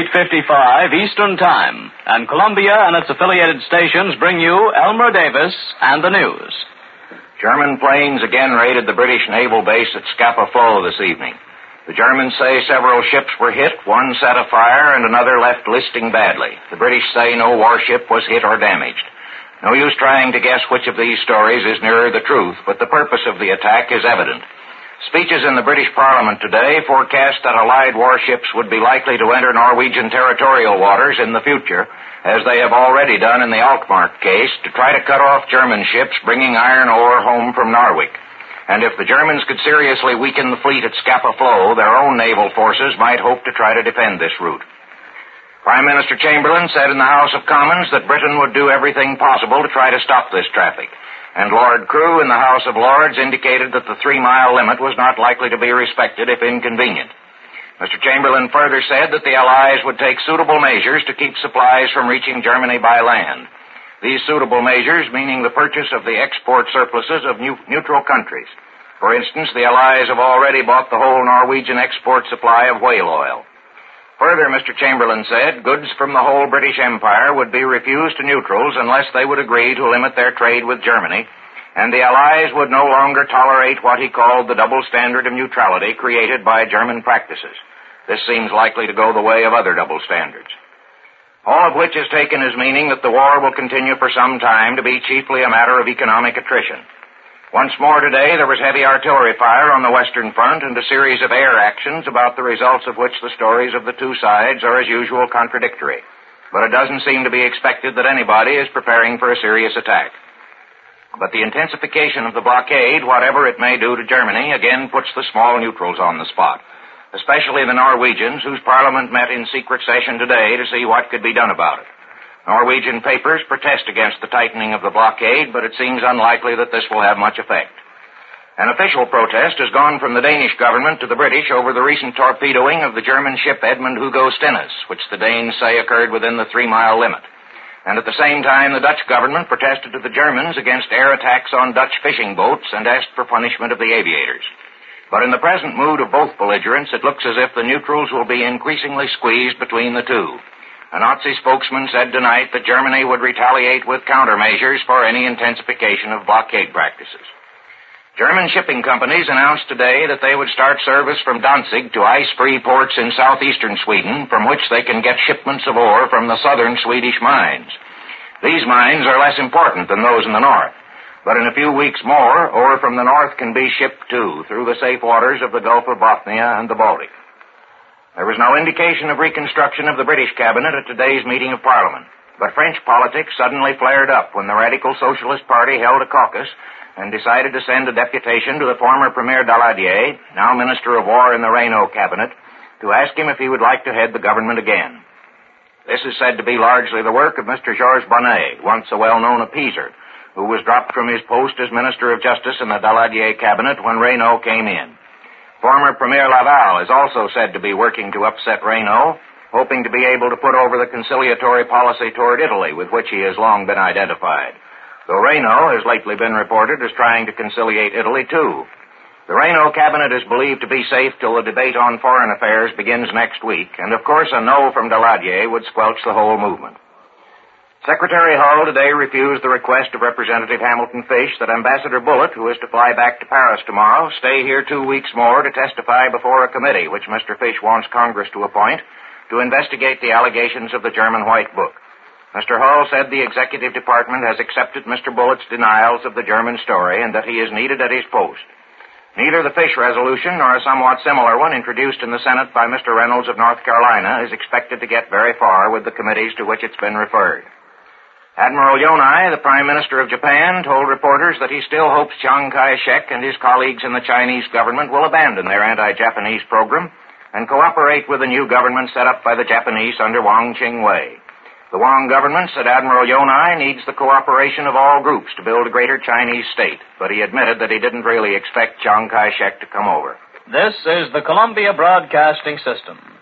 8:55 Eastern Time, and Columbia and its affiliated stations bring you Elmer Davis and the news. German planes again raided the British naval base at Scapa Flow this evening. The Germans say several ships were hit, one set afire, and another left listing badly. The British say no warship was hit or damaged. No use trying to guess which of these stories is nearer the truth, but the purpose of the attack is evident. Speeches in the British Parliament today forecast that Allied warships would be likely to enter Norwegian territorial waters in the future, as they have already done in the Alkmaar case, to try to cut off German ships bringing iron ore home from Narvik. And if the Germans could seriously weaken the fleet at Scapa Flow, their own naval forces might hope to try to defend this route. Prime Minister Chamberlain said in the House of Commons that Britain would do everything possible to try to stop this traffic. And Lord Crewe in the House of Lords indicated that the 3-mile limit was not likely to be respected if inconvenient. Mr. Chamberlain further said that the Allies would take suitable measures to keep supplies from reaching Germany by land. These suitable measures meaning the purchase of the export surpluses of neutral countries. For instance, the Allies have already bought the whole Norwegian export supply of whale oil. Further, Mr. Chamberlain said goods from the whole British Empire would be refused to neutrals unless they would agree to limit their trade with Germany, and the Allies would no longer tolerate what he called the double standard of neutrality created by German practices. This seems likely to go the way of other double standards. All of which is taken as meaning that the war will continue for some time to be chiefly a matter of economic attrition. Once more today, there was heavy artillery fire on the Western Front and a series of air actions about the results of which the stories of the two sides are as usual contradictory. But it doesn't seem to be expected that anybody is preparing for a serious attack. But the intensification of the blockade, whatever it may do to Germany, again puts the small neutrals on the spot, especially the Norwegians, whose parliament met in secret session today to see what could be done about it. Norwegian papers protest against the tightening of the blockade, but it seems unlikely that this will have much effect. An official protest has gone from the Danish government to the British over the recent torpedoing of the German ship Edmund Hugo Stennis, which the Danes say occurred within the 3-mile limit. And at the same time, the Dutch government protested to the Germans against air attacks on Dutch fishing boats and asked for punishment of the aviators. But in the present mood of both belligerents, it looks as if the neutrals will be increasingly squeezed between the two. A Nazi spokesman said tonight that Germany would retaliate with countermeasures for any intensification of blockade practices. German shipping companies announced today that they would start service from Danzig to ice-free ports in southeastern Sweden, from which they can get shipments of ore from the southern Swedish mines. These mines are less important than those in the north. But in a few weeks more, ore from the north can be shipped, too, through the safe waters of the Gulf of Bothnia and the Baltic. There was no indication of reconstruction of the British cabinet at today's meeting of Parliament. But French politics suddenly flared up when the Radical Socialist Party held a caucus and decided to send a deputation to the former Premier Daladier, now Minister of War in the Reynaud cabinet, to ask him if he would like to head the government again. This is said to be largely the work of Mr. Georges Bonnet, once a well-known appeaser, who was dropped from his post as Minister of Justice in the Daladier cabinet when Reynaud came in. Former Premier Laval is also said to be working to upset Reynaud, hoping to be able to put over the conciliatory policy toward Italy with which he has long been identified. Though Reynaud has lately been reported as trying to conciliate Italy, too. The Reynaud cabinet is believed to be safe till the debate on foreign affairs begins next week, and of course a no from Daladier would squelch the whole movement. Secretary Hull today refused the request of Representative Hamilton Fish that Ambassador Bullitt, who is to fly back to Paris tomorrow, stay here 2 weeks more to testify before a committee which Mr. Fish wants Congress to appoint to investigate the allegations of the German White Book. Mr. Hull said the executive department has accepted Mr. Bullitt's denials of the German story and that he is needed at his post. Neither the Fish resolution nor a somewhat similar one introduced in the Senate by Mr. Reynolds of North Carolina is expected to get very far with the committees to which it's been referred. Admiral Yonai, the Prime Minister of Japan, told reporters that he still hopes Chiang Kai-shek and his colleagues in the Chinese government will abandon their anti-Japanese program and cooperate with the new government set up by the Japanese under Wang Ching-wei. The Wang government, said Admiral Yonai, needs the cooperation of all groups to build a greater Chinese state, but he admitted that he didn't really expect Chiang Kai-shek to come over. This is the Columbia Broadcasting System.